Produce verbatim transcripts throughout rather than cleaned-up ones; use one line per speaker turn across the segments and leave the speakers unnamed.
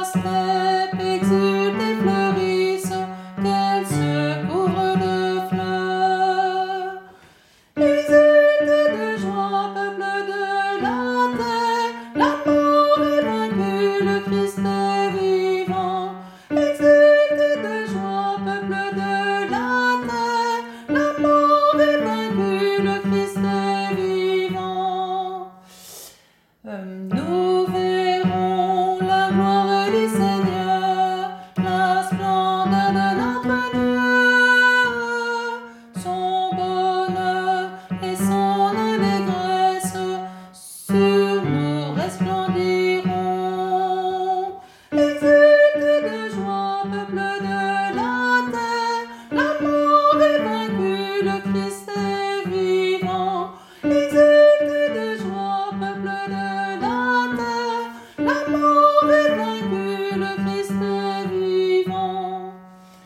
la steppe exulte et fleurisse, qu'elle se couvre de fleurs. Exultez de joie, peuple de la terre, la mort est vaincue, le Christ est vivant. Exultez de joie, peuple de la terre, la mort est vaincue, le Christ est vivant. Euh, nous verrons la gloire du Seigneur, la splendeur de notre Dieu, son bonheur et son allégresse sur nous resplendiront. Exultez de joie, peuple de la terre, la mort est vaincue, le Christ est vivant. Exultez de joie, peuple de la terre, la mort est vaincue, le Christ est vivant.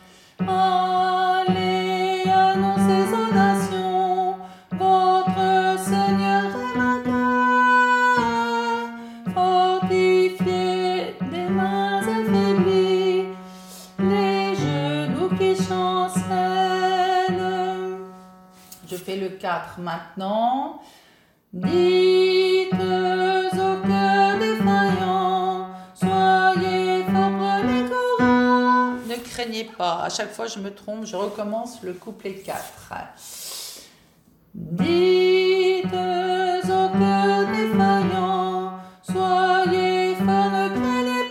Allez, annoncez aux nations, votre Seigneur est vainqueur. Fortifiez des mains affaiblies, les genoux qui chancellent. Je fais le quatre maintenant. Dites au cœur défaillant, soyez fort, prenez courage. Ne craignez pas, à chaque fois je me trompe, je recommence le couplet quatre. Dites au cœur défaillant, soyez fort, ne craignez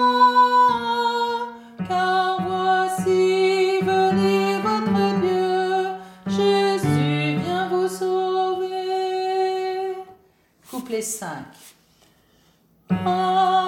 pas, car voici venir votre Dieu, Jésus vient vous sauver. Couplet cinq. Ah,